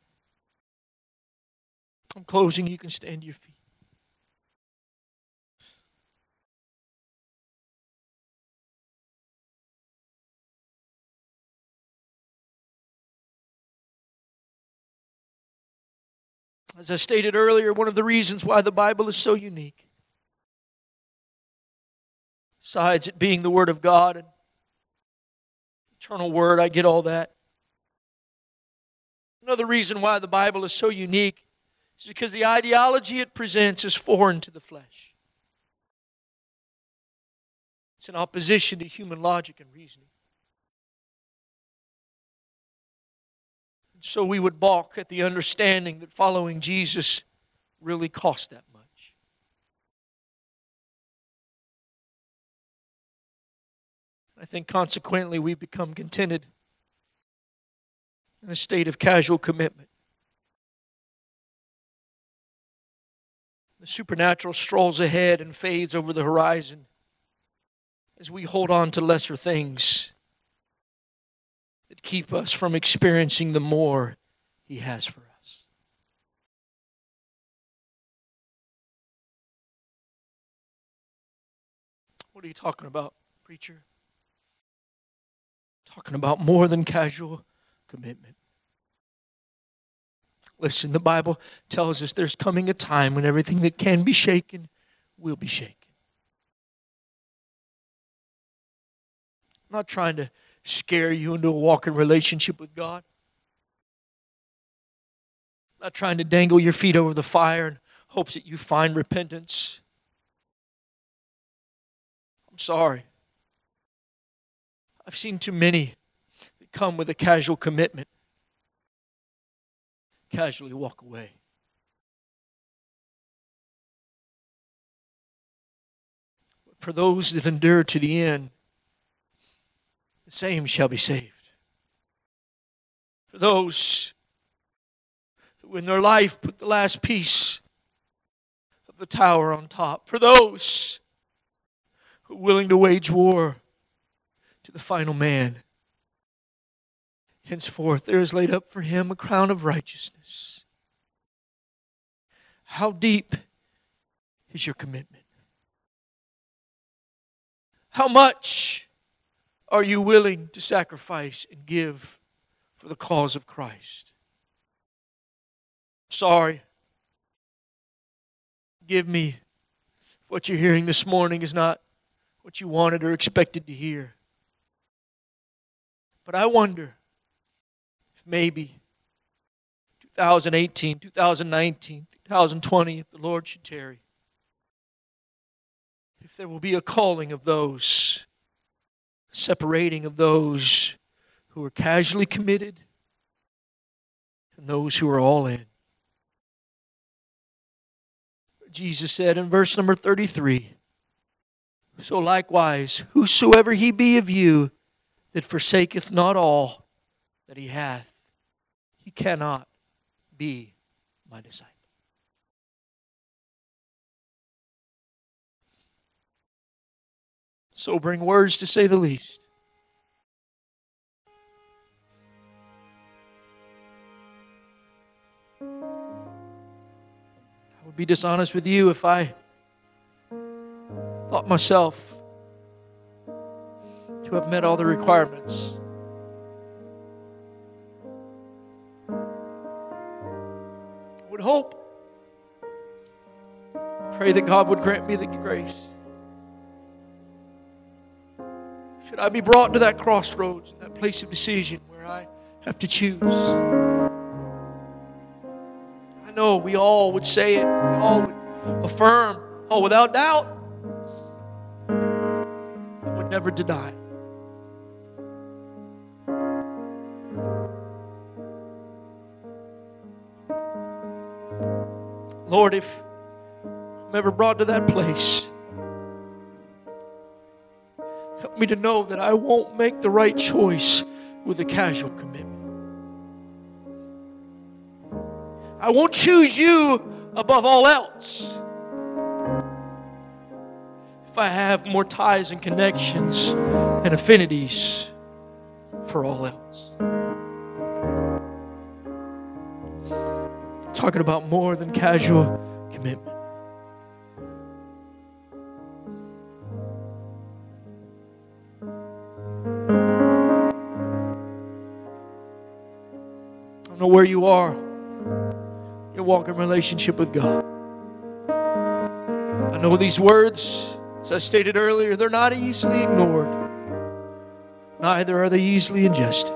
S3: I'm closing. You can stand to your feet. As I stated earlier, one of the reasons why the Bible is so unique, besides it being the Word of God and eternal Word, I get all that. Another reason why the Bible is so unique is because the ideology it presents is foreign to the flesh. It's in opposition to human logic and reasoning. So we would balk at the understanding that following Jesus really cost that much. I think consequently we've become contented in a state of casual commitment. The supernatural strolls ahead and fades over the horizon as we hold on to lesser things that keep us from experiencing the more He has for us. What are you talking about, preacher? Talking about more than casual commitment. Listen, the Bible tells us there's coming a time when everything that can be shaken will be shaken. I'm not trying to scare you into a walking relationship with God. I'm not trying to dangle your feet over the fire in hopes that you find repentance. I'm sorry. I've seen too many that come with a casual commitment casually walk away. For those that endure to the end, the same shall be saved. For those who in their life put the last piece of the tower on top. For those who are willing to wage war to the final man. Henceforth there is laid up for him a crown of righteousness. How deep is your commitment? How much are you willing to sacrifice and give for the cause of Christ? Sorry. Give me. What you're hearing this morning is not what you wanted or expected to hear. But I wonder if maybe twenty eighteen, twenty nineteen, twenty twenty, if the Lord should tarry, if there will be a calling of those, separating of those who are casually committed and those who are all in. Jesus said in verse number thirty-three, so likewise, whosoever he be of you that forsaketh not all that he hath, he cannot be my disciple. Sobering words, to say the least. I would be dishonest with you if I thought myself to have met all the requirements. I would hope, pray that God would grant me the grace. Should I be brought to that crossroads, that place of decision where I have to choose? I know we all would say it, we all would affirm, oh, without doubt, I would never deny. Lord, if I'm ever brought to that place, help me to know that I won't make the right choice with a casual commitment. I won't choose you above all else if I have more ties and connections and affinities for all else. I'm talking about more than casual commitment. I don't know where you are. Your walking relationship with God. I know these words, as I stated earlier, they're not easily ignored. Neither are they easily ingested.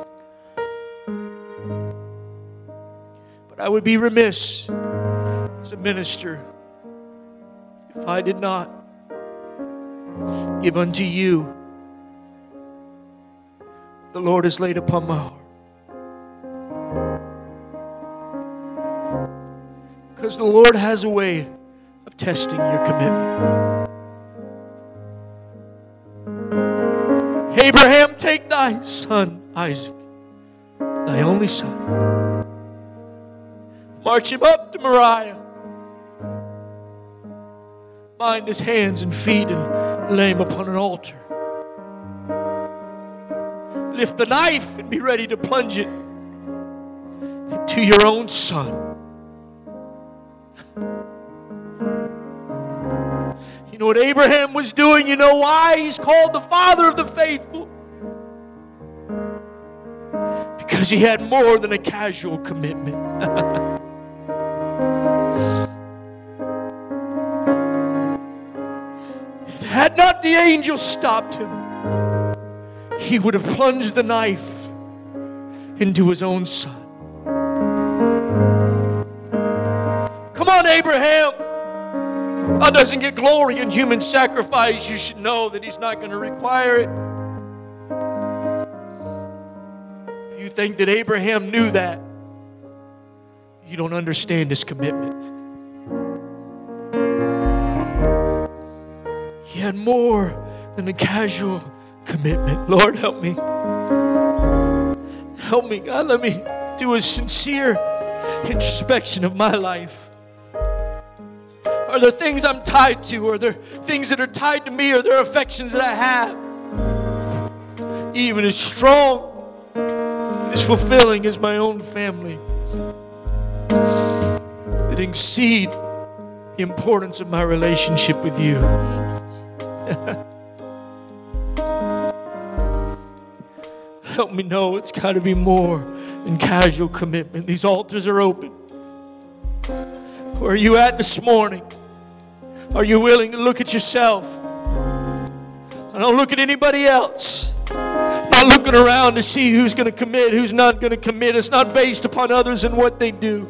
S3: But I would be remiss as a minister if I did not give unto you the Lord has laid upon my heart. Because the Lord has a way of testing your commitment. Abraham, take thy son Isaac, thy only son. March him up to Moriah. Bind his hands and feet and lay him upon an altar. Lift the knife and be ready to plunge it into your own son. You know what Abraham was doing? You know why he's called the father of the faithful? Because he had more than a casual commitment. And had not the angel stopped him, he would have plunged the knife into his own son. Come on, Abraham. God doesn't get glory in human sacrifice. You should know that He's not going to require it. If you think that Abraham knew that, You don't understand His commitment. He had more than a casual commitment. Lord, help me. Help me, God. Let me do a sincere introspection of my life. Are there things I'm tied to? Are there things that are tied to me? Are there affections that I have? Even as strong, as fulfilling as my own family, that exceed the importance of my relationship with you. Help me know it's got to be more than casual commitment. These altars are open. Where are you at this morning? Are you willing to look at yourself? I don't look at anybody else. Not looking around to see who's going to commit, who's not going to commit. It's not based upon others and what they do.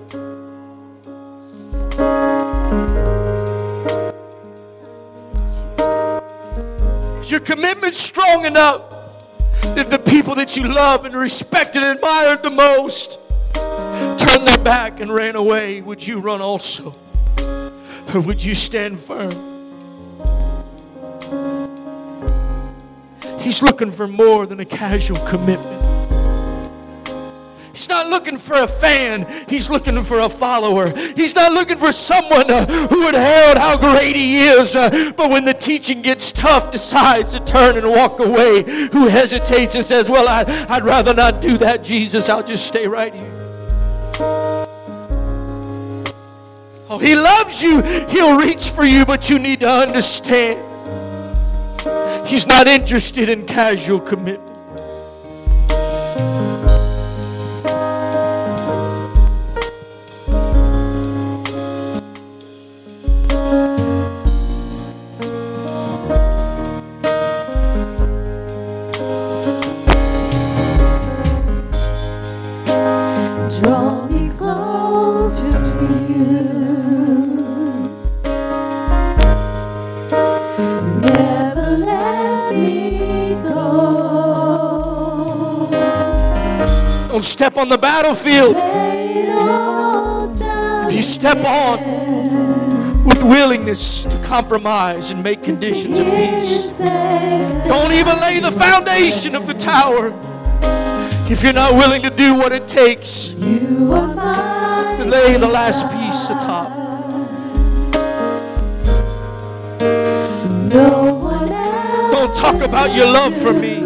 S3: Is your commitment strong enough that the people that you love and respect and admired the most turned their back and ran away? Would you run also? Or would you stand firm? He's looking for more than a casual commitment. He's not looking for a fan. He's looking for a follower. He's not looking for someone uh, who would herald how great he is, uh, but when the teaching gets tough, decides to turn and walk away, who hesitates and says, well, I, I'd rather not do that, Jesus. I'll just stay right here. Oh, He loves you. He'll reach for you, but you need to understand He's not interested in casual commitment.
S5: Draw me closer to you. Never let me go.
S3: Don't step on the battlefield.
S5: Lay it all down
S3: If you step on with willingness to compromise and make conditions of peace, don't even lay the foundation of the tower if you're not willing to do what it takes
S5: You are mine.
S3: to lay the last piece atop.
S5: No one else.
S3: Don't talk about your love for me.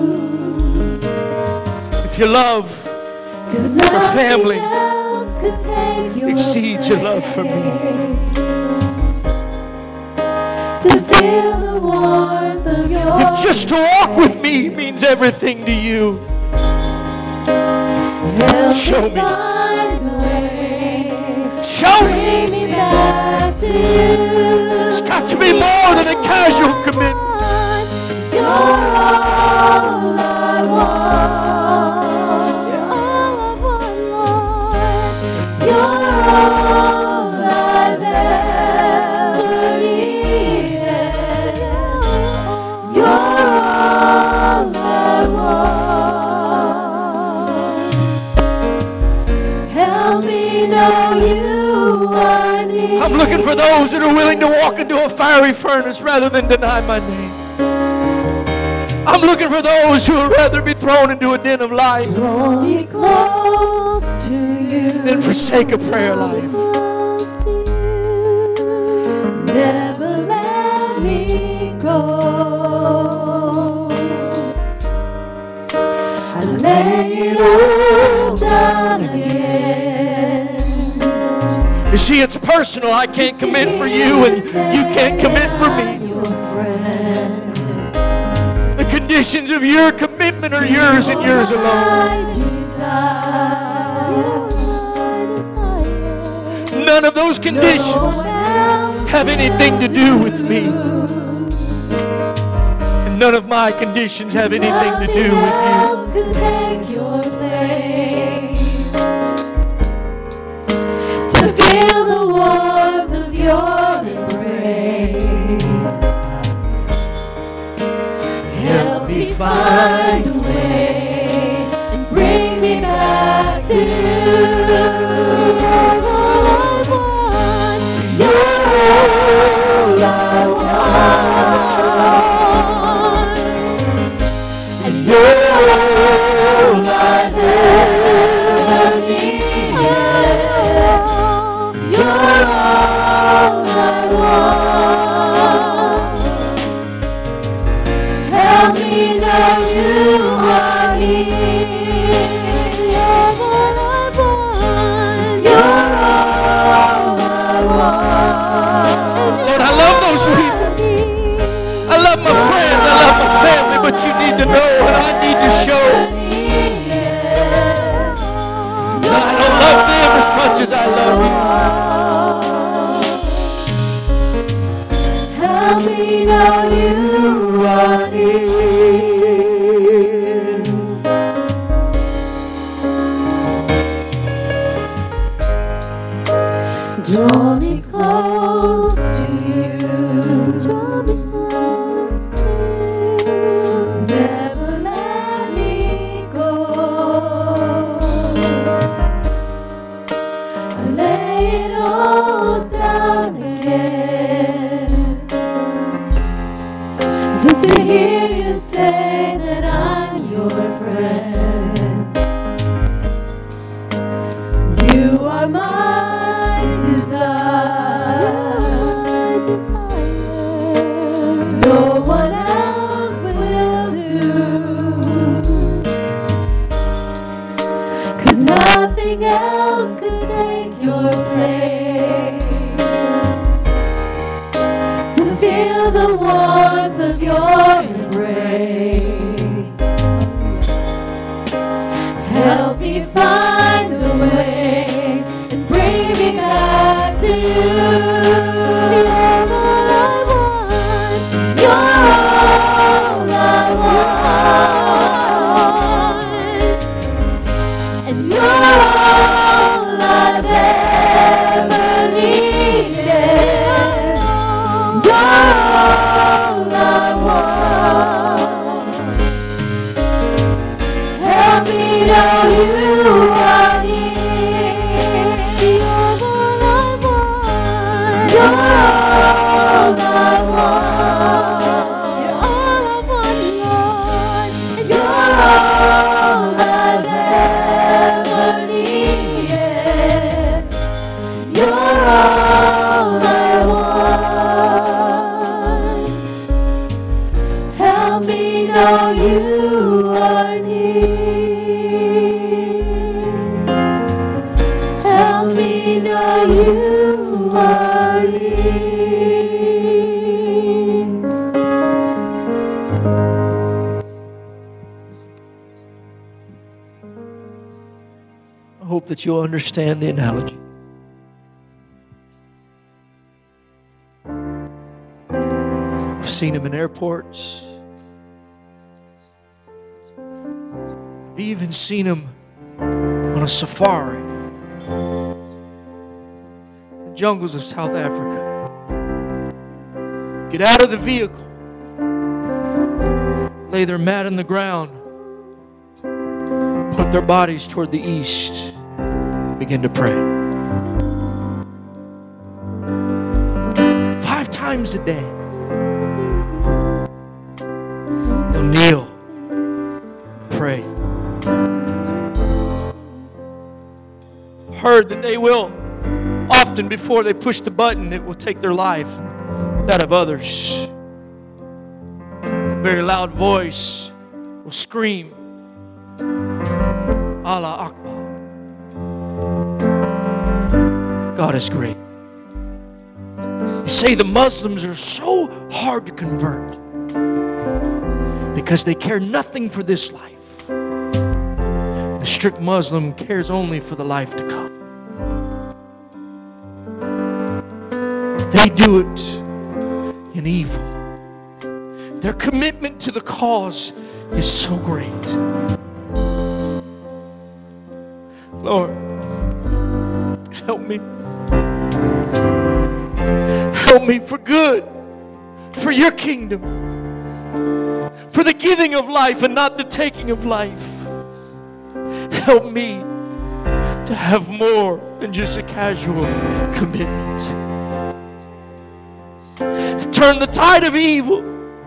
S3: If your love for family exceeds your love for me.
S5: To feel the warmth of your
S3: If just to walk with me means everything to you,
S5: help
S3: show me.
S5: find a way.
S3: Show me.
S5: Bring me back to you.
S3: It's got to be more than a casual commitment.
S5: You're all I want. You're all I want, Lord. You're all I've ever needed. You're all I want. Help me know you are near.
S3: I'm looking for those that are willing to walk into a fiery furnace rather than deny my name. I'm looking for those who would rather be thrown into a den of life
S5: Draw me close to you.
S3: than forsake a prayer life.
S5: Close to you. Never let me go. I lay it all down again.
S3: You see, it's personal. I can't commit for you and you can't commit for me.
S5: Your friend.
S3: The conditions of your commitment are yours and yours alone.
S5: My desire.
S3: None of those conditions have anything to do with me. And none of my conditions have anything to do with you.
S5: Could take your place. To feel the warmth of your embrace. Help me find a way and bring me
S4: me back to you. You're all I want. You're all I've ever needed. You're all I want. Help me know you are here. You're all I want. You're all I want.
S3: Lord, I love those people. I love my friends. I love my family. But you need to know and I need to show that I don't love them as much as I love you.
S4: Help me know you are near. Draw me close to you. Draw me close to you. Never let me go. I lay it all down again, just to hear you say that I'm your friend. You are my desire. No one else will do, 'cause nothing else could take your place. To feel the warmth of your embrace. Help me find the way and bring me back to you. You're all I want. You're all I want. And you're all I've ever needed. You're all I want. Help me know you are here. You're all I want. You're all I want. You're all I want, Lord. And you're all I've ever needed. You're all I want. Help me know you are near. Help me know you are near.
S3: I hope that you'll understand the analogy. I've seen him in airports. I've even seen him on a safari. The jungles of South Africa. Get out of the vehicle. Lay their mat on the ground. Put their bodies toward the east. Begin to pray. Five times a day. They'll kneel. Pray. Heard that they will, often before they push the button, it will take their life, that of others. A very loud voice will scream, Allah Akbar. God is great. You say the Muslims are so hard to convert because they care nothing for this life. The strict Muslim cares only for the life to come. They do it in evil. Their commitment to the cause is so great. Lord, help me. Help me for good, for your kingdom, for the giving of life and not the taking of life. Help me to have more than just a casual commitment. To turn the tide of evil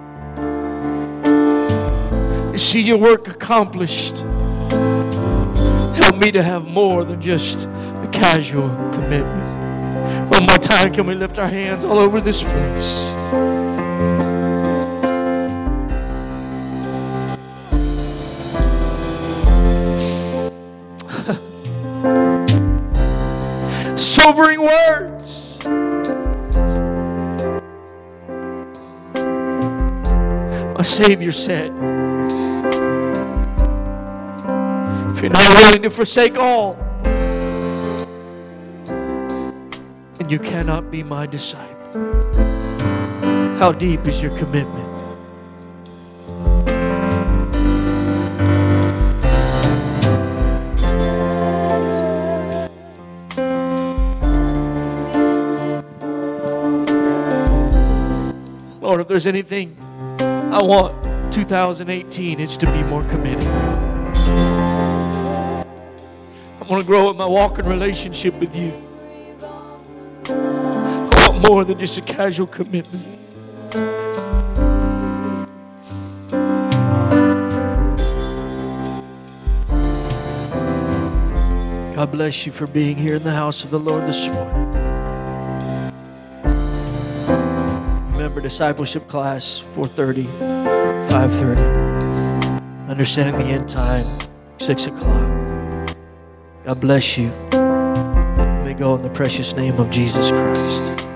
S3: and see your work accomplished. Help me to have more than just a casual commitment. One more time, can we lift our hands all over this place? Sobering words. My Savior said, if you're not willing to forsake all, then you cannot be my disciple. How deep is your commitment? Lord, if there's anything I want two thousand eighteen, it's to be more committed. I want to grow in my walking relationship with you. I want more than just a casual commitment. God bless you for being here in the house of the Lord this morning. Remember, discipleship class, four thirty, five thirty. Understanding the end time, six o'clock. God bless you. May go in the precious name of Jesus Christ.